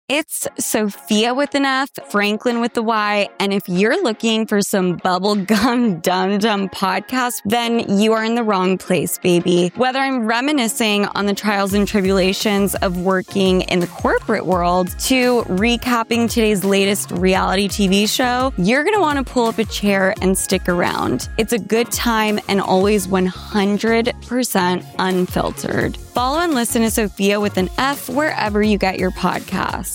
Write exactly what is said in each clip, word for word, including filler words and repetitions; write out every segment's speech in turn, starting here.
It's Sophia with an F, Franklin with the Y, and if you're looking for some bubblegum dum-dum podcast, then you are in the wrong place, baby. Whether I'm reminiscing on the trials and tribulations of working in the corporate world to recapping today's latest reality T V show, you're going to want to pull up a chair and stick around. It's a good time and always one hundred percent unfiltered. Follow and listen to Sophia with an F wherever you get your podcasts.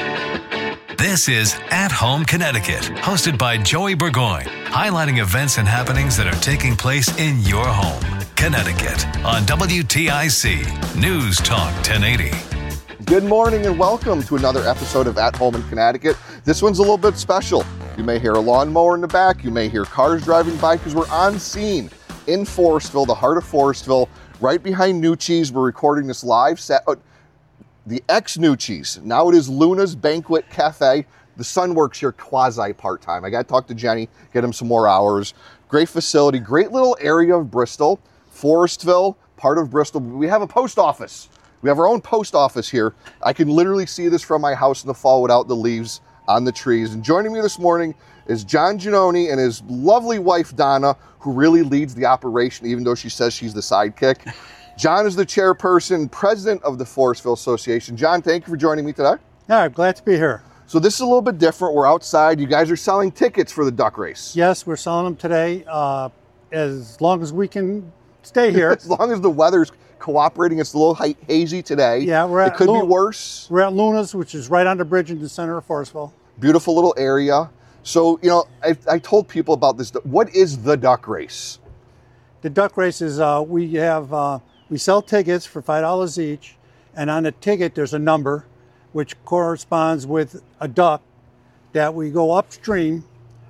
This is At Home Connecticut, hosted by Joey Burgoyne, highlighting events and happenings that are taking place in your home, Connecticut, on W T I C News Talk ten eighty. Good morning and welcome to another episode of At Home in Connecticut. This one's a little bit special. You may hear a lawnmower in the back. You may hear cars driving by because we're on scene in Forestville, the heart of Forestville, right behind Nucci's. We're recording this live set. Uh, the ex-Nucci's. Now it is Luna's Banquet Cafe. The son works here quasi part-time. I got to talk to Jenny, get him some more hours. Great facility, great little area of Bristol. Forestville, part of Bristol. We have a post office. We have our own post office here. I can literally see this from my house in the fall without the leaves on the trees. And joining me this morning is John Giannone and his lovely wife, Donna, who really leads the operation, even though she says she's the sidekick. John is the chairperson, president of the Forestville Association. John, thank you for joining me today. Yeah, I'm glad to be here. So this is a little bit different. We're outside. You guys are selling tickets for the duck race. Yes, we're selling them today uh, as long as we can stay here. As long as the weather's cooperating. It's a little ha- hazy today. Yeah, we're at It could Lu- be worse. We're at Luna's, which is right on the bridge in the center of Forestville. Beautiful little area. So, you know, I, I told people about this. What is the duck race? The duck race is, uh, we have, uh, we sell tickets for five dollars each, and on the ticket there's a number which corresponds with a duck that we go upstream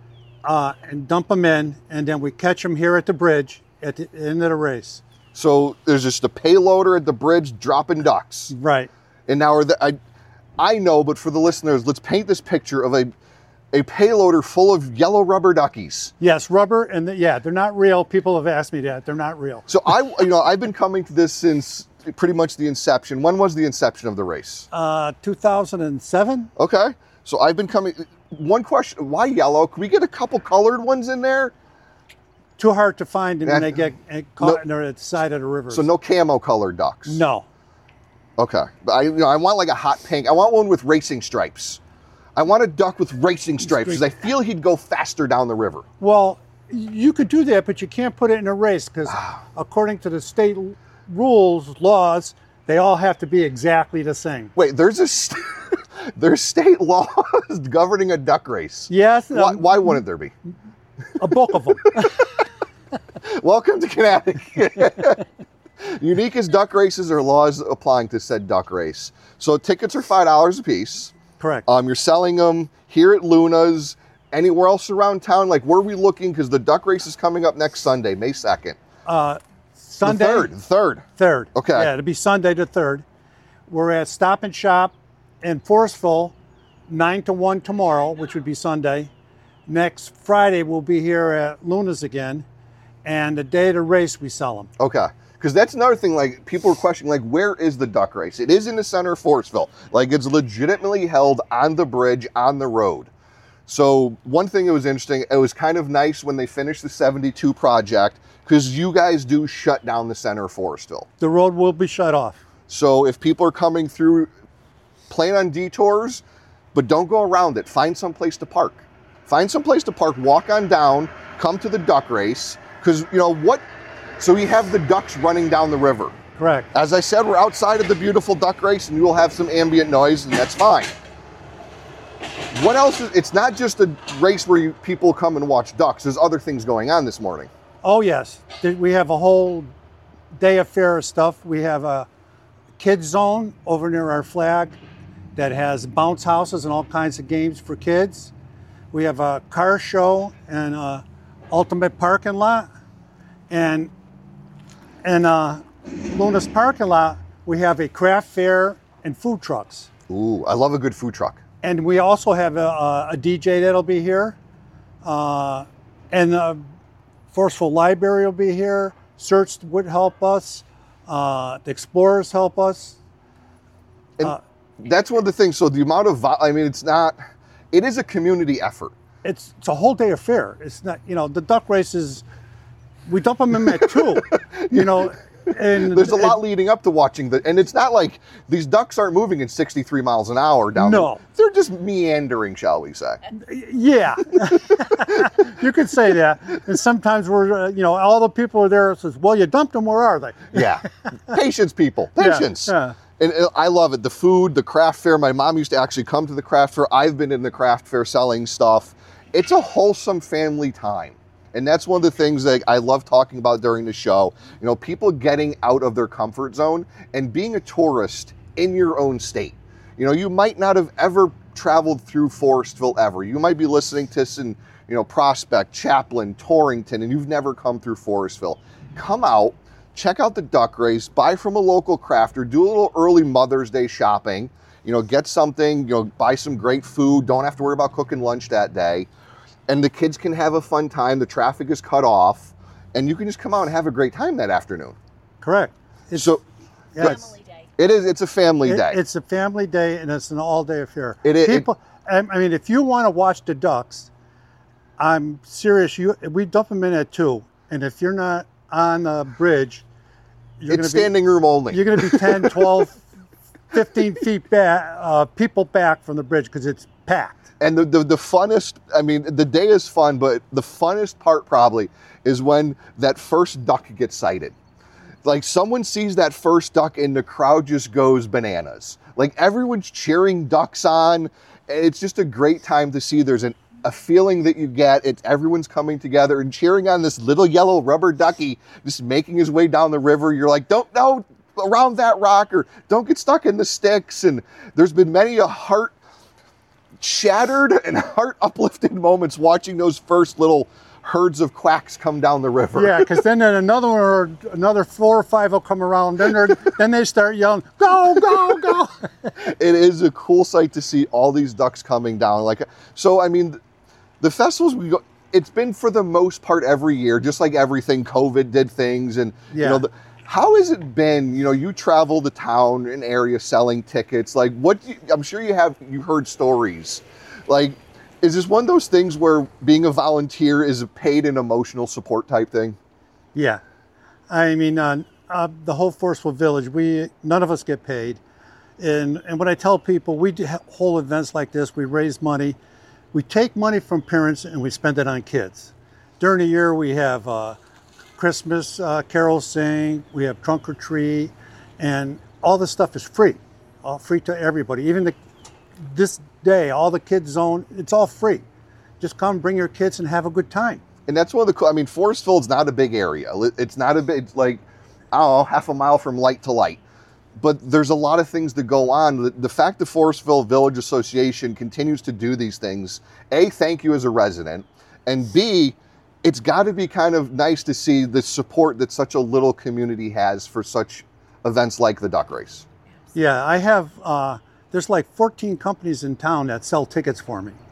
uh, and dump them in, and then we catch them here at the bridge at the end of the race. So there's just a payloader at the bridge dropping ducks. Right. And now are the, I, I know, but for the listeners, let's paint this picture of a a payloader full of yellow rubber duckies. Yes, rubber, and the, yeah, they're not real. People have asked me that. They're not real. So I, you know, I've been coming to this since pretty much the inception. When was the inception of the race? Uh, two thousand seven. Okay. So I've been coming. One question: why yellow? Can we get a couple colored ones in there? Too hard to find, and Yeah. when they get caught, No. and they're at the side of the river. So no camo colored ducks. No. Okay. But I, you know, I want like a hot pink. I want one with racing stripes. I want a duck with racing stripes because I feel he'd go faster down the river. Well, you could do that, but you can't put it in a race because, according to the state rules, laws, they all have to be exactly the same. Wait, there's a st- there's state laws governing a duck race. Yes. Why, um, why wouldn't there be? A book of them. Welcome to Connecticut. Unique as duck races are laws applying to said duck race. So tickets are five dollars a piece. Correct. Um, you're selling them here at Luna's, anywhere else around town. Like, where are we looking? Because the duck race is coming up next Sunday, May second. Uh, Sunday. The third. The third. Third. Okay. Yeah, it'll be Sunday the third. We're at Stop and Shop in Forestville, nine to one tomorrow, which would be Sunday. Next Friday, we'll be here at Luna's again. And the day of the race, we sell them. Okay. Because that's another thing, like, people are questioning, like, where is the duck race? It is in the center of Forestville. Like, it's legitimately held on the bridge, on the road. So one thing that was interesting, it was kind of nice when they finished the seventy-two project, because you guys do shut down the center of Forestville. The road will be shut off. So if people are coming through, plan on detours, but don't go around it. Find some place to park. Find some place to park, walk on down, come to the duck race. Because, you know, what... So we have the ducks running down the river. Correct. As I said, we're outside of the beautiful duck race, and you will have some ambient noise, and that's fine. What else is... It's not just a race where you, people come and watch ducks. There's other things going on this morning. Oh, yes. We have a whole day of fair stuff. We have a kids zone over near our flag that has bounce houses and all kinds of games for kids. We have a car show and a ultimate parking lot. And in uh, Luna's parking lot, we have a craft fair and food trucks. Ooh, I love a good food truck. And we also have a, a D J that'll be here. Uh, and the Forestville Library will be here. Search would help us. Uh, the Explorers help us. And Uh, That's one of the things. So the amount of, vo- I mean, it's not, it is a community effort. It's it's a whole day affair. It's not, you know, the duck races, we dump them in at two, you know, and there's a lot and, leading up to watching the, and it's not like these ducks aren't moving at sixty-three miles an hour down. No. The, they're just meandering, shall we say. Yeah, you could say that. And sometimes we're, uh, you know, all the people are there says, well, you dumped them, where are they? Yeah. Patience, people. Patience. Yeah, yeah. And I love it. The food, the craft fair. My mom used to actually come to the craft fair. I've been in the craft fair selling stuff. It's a wholesome family time. And that's one of the things that I love talking about during the show. You know, people getting out of their comfort zone and being a tourist in your own state. You know, you might not have ever traveled through Forestville ever. You might be listening to this in, you know, Prospect, Chaplin, Torrington, and you've never come through Forestville. Come out, check out the duck race, buy from a local crafter, do a little early Mother's Day shopping, you know, get something, you know, buy some great food, don't have to worry about cooking lunch that day. And the kids can have a fun time, the traffic is cut off, and you can just come out and have a great time that afternoon. Correct. It's, so, yeah, it's, Family day. it is, it's a family it, day. It's a family day, and it's an all-day affair. It is- People, I I mean, if you want to watch the ducks, I'm serious. You, we dump them in at two, and if you're not on the bridge, you're It's going to standing room only. be you're going to be ten, twelve, fifteen feet back, uh, people back from the bridge because it's packed. And the, the the funnest, I mean, the day is fun, but the funnest part probably is when that first duck gets sighted. Like someone sees that first duck and the crowd just goes bananas. Like everyone's cheering ducks on. It's just a great time to see. There's an, a feeling that you get. It's everyone's coming together and cheering on this little yellow rubber ducky just making his way down the river. You're like, don't no around that rock, or don't get stuck in the sticks. And there's been many a heart shattered and heart uplifted moments watching those first little herds of quacks come down the river. Yeah, because then another one or another four or five will come around. Then they're then they start yelling, "Go, go, go!" It is a cool sight to see all these ducks coming down. Like, so I mean, the festivals we go. It's been for the most part every year, just like everything. COVID did things, and Yeah. you know, the, how has it been? You know, you travel the town and area selling tickets. Like, what? Do you, I'm sure you have. You heard stories, like. Is this one of those things where being a volunteer is a paid and emotional support type thing? Yeah, I mean, uh, uh, the whole Forestville Village, we none of us get paid, and and when I tell people we do whole events like this, we raise money, we take money from parents and we spend it on kids. During the year, we have uh, Christmas uh, carols sing, we have trunk or treat, and all this stuff is free, all free to everybody. Even the this day, all the kids zone, it's all free. Just come, bring your kids, and have a good time. And that's one of the cool, I mean, Forestville's not a big area. It's not a big, like, I don't know, half a mile from light to light. But there's a lot of things to go on. The, the fact the Forestville Village Association continues to do these things, A, thank you as a resident, and B, it's got to be kind of nice to see the support that such a little community has for such events like the duck race. Yeah, I have, uh, there's like fourteen companies in town that sell tickets for me.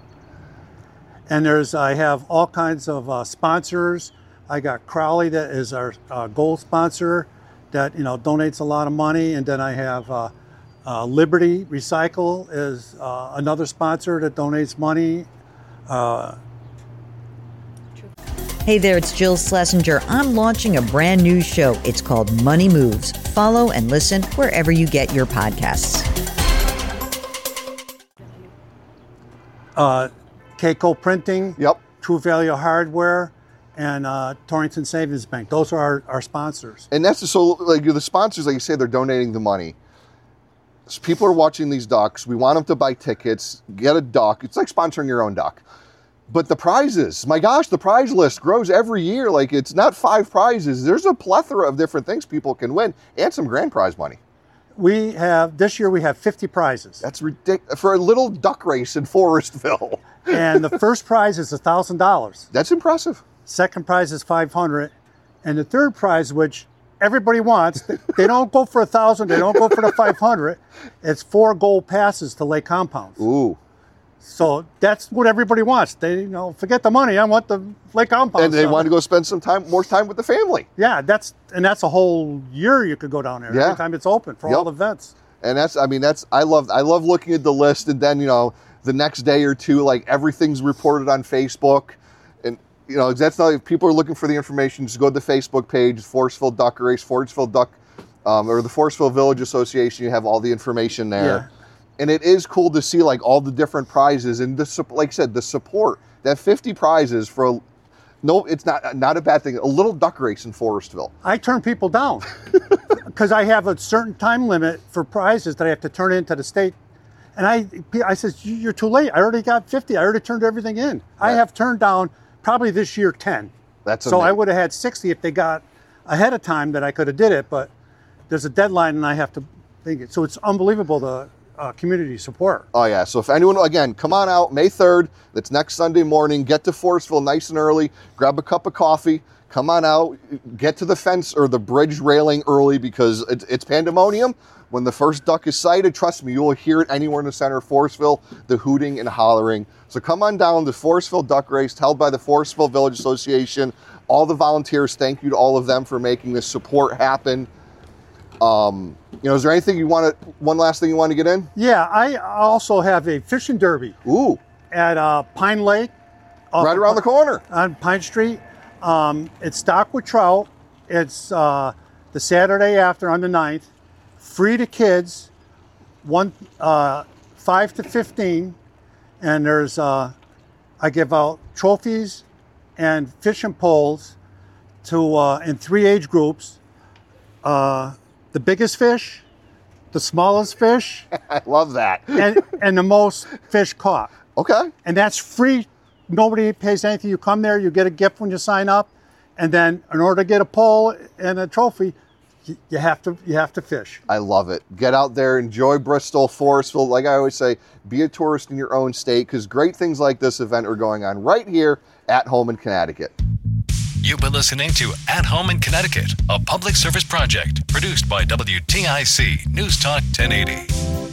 And there's, I have all kinds of uh, sponsors. I got Crowley that is our uh, gold sponsor that, you know, donates a lot of money. And then I have uh, uh, Liberty Recycle is uh, another sponsor that donates money. Uh, Hey there, it's Jill Schlesinger. I'm launching a brand new show. It's called Money Moves. Follow and listen wherever you get your podcasts. uh, Keiko Printing, Yep. True Value Hardware, and uh, Torrington Savings Bank. Those are our, our sponsors. And that's the, so, like, the sponsors, like you say, they're donating the money. So people are watching these ducks. We want them to buy tickets, get a duck. It's like sponsoring your own duck. But the prizes, my gosh, the prize list grows every year. Like, it's not five prizes. There's a plethora of different things people can win and some grand prize money. We have, this year we have fifty prizes. That's ridiculous for a little duck race in Forestville. And the first prize is one thousand dollars. That's impressive. Second prize is five hundred dollars. And the third prize, which everybody wants, they don't go for one thousand dollars, they don't go for the five hundred dollars. It's four gold passes to Lake Compounds. Ooh. So that's what everybody wants. They, you know, forget the money. I want the Lake Compounds. And they So, want to go spend some time, more time with the family. Yeah, that's and that's a whole year you could go down there. Yeah. Every time it's open for Yep. all events. And that's, I mean, that's, I love, I love looking at the list, and then, you know, the next day or two, like everything's reported on Facebook. And, you know, that's not, if people are looking for the information, just go to the Facebook page, Forestville Duck Race, Forestville Duck, um, or the Forestville Village Association. You have all the information there. Yeah. And it is cool to see like all the different prizes and the, like I said, the support. That fifty prizes for a, no, it's not not a bad thing. A little duck race in Forestville. I turn people down because I have a certain time limit for prizes that I have to turn into the state. And I, I says, you're too late. I already got fifty. I already turned everything in. Yeah. I have turned down probably this year ten. That's so amazing. I would have had sixty if they got ahead of time that I could have did it. But there's a deadline and I have to think it. So it's unbelievable the uh, community support. Oh yeah. So if anyone, again, come on out May third. That's next Sunday morning. Get to Forestville nice and early. Grab a cup of coffee. Come on out. Get to the fence or the bridge railing early because it's, it's pandemonium. When the first duck is sighted, trust me, you will hear it anywhere in the center of Forestville, the hooting and hollering. So come on down to Forestville Duck Race, held by the Forestville Village Association. All the volunteers, thank you to all of them for making this support happen. Um, you know, is there anything you want to, one last thing you want to get in? Yeah, I also have a fishing derby. Ooh. At uh, Pine Lake. Right around the corner. On Pine Street. Um, it's stocked with trout. It's uh, the Saturday after on the ninth. Free to kids, one uh, five to fifteen, and there's uh, I give out trophies and fishing poles to uh, in three age groups. Uh, the biggest fish, the smallest fish. I love that. and and the most fish caught. Okay. And that's free. Nobody pays anything. You come there, you get a gift when you sign up, and then in order to get a pole and a trophy, you have to you have to fish. I love it. Get out there, enjoy Bristol, Forestville. Like I always say, be a tourist in your own state because great things like this event are going on right here at home in Connecticut. You've been listening to At Home in Connecticut, a public service project produced by W T I C News Talk ten eighty.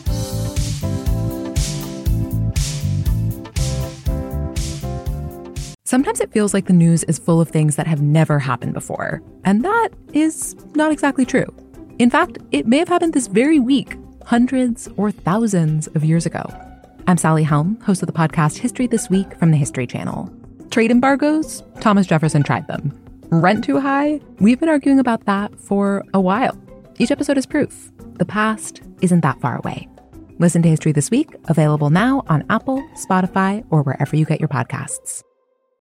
Sometimes it feels like the news is full of things that have never happened before, and that is not exactly true. In fact, it may have happened this very week, hundreds or thousands of years ago. I'm Sally Helm, host of the podcast History This Week from the History Channel. Trade embargoes? Thomas Jefferson tried them. Rent too high? We've been arguing about that for a while. Each episode is proof. The past isn't that far away. Listen to History This Week, available now on Apple, Spotify, or wherever you get your podcasts.